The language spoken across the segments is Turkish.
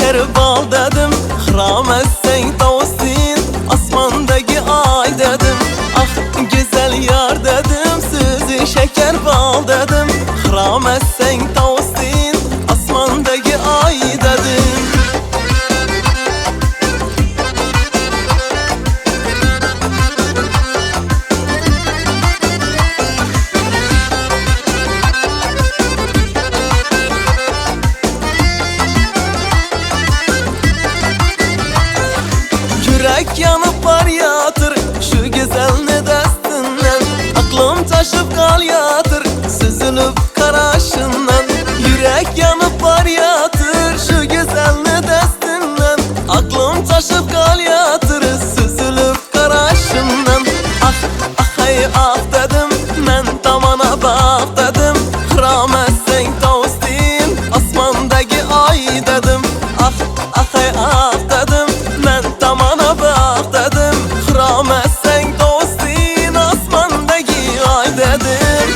şeker bal dedim, hıramezsen tavsin asmandaki ay dedim. Ah güzel yar dedim, sözü şeker bal dedim, hıramezsen tavsin asmandaki ay dedim. Yürek yanıp var yatır şu güzel ne destinden, aklım taşıp kal yatır süzülüp karaşından. Yürek yanıp var yatır şu güzel ne destinden, aklım taşıp kal yatır süzülüp karaşından. Ah ah hey ah dedim, men tamana bak dedim, hıramezsen tavsin asmandaki ay dedim. Ah ah hey ah dedim, men tamana bak dedim, hıramezsen tavsin asmandaki ay dedim.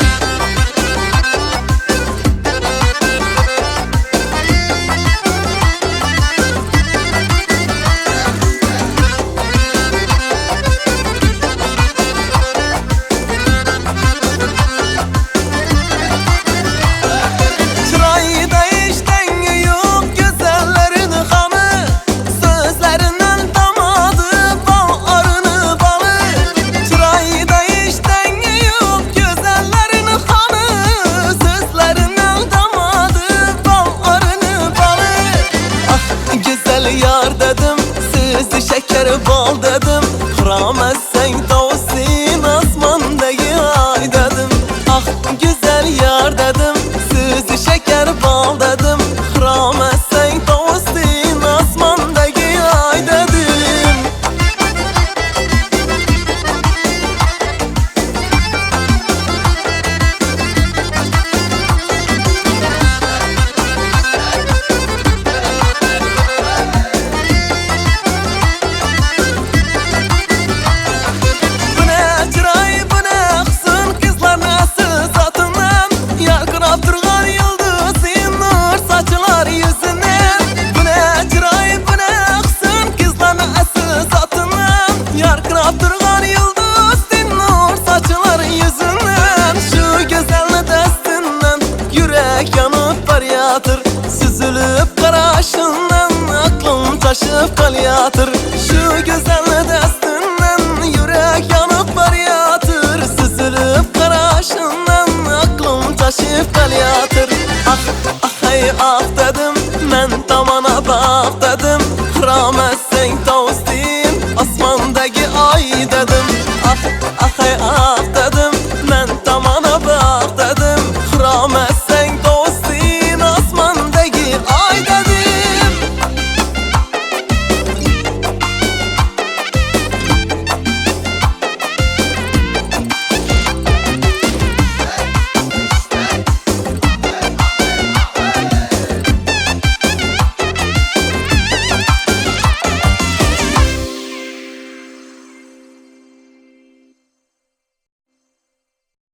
Çırayda işten yok güzellerin kanı, sözlerinden damadı bal arını balı. Çırayda işten yok güzellerin kanı, sözlerinden damadı bal arını balı. Ah güzel yar dedim, sözü şeker bal dedim, hıramezsen tavsin asmandaki ay dedim. Ah güzel yar dedim, sözü şeker bal dedim, hıramezsen tavsin asmandaki ay dedim. Bu ne çıray bu ne kızın, kızlar nasıl zatından, yarkınap durgan yıldızın nur saçlar yüzünden. Bu ne çıray bu ne kızın, kızlar nasıl zatından, yarkınap durgan yıldızın nur saçlar yüzünden. Şu güzel destinden yürek yanıp var yatır, süzülüp karaşından aklım taşıp kal yatır. Şu güzel destinden yürek yanıp var yatır, süzülüp karaşından aklım taşıp kal yatır. Ah ah hey ah dedim, men tamana bak dedim,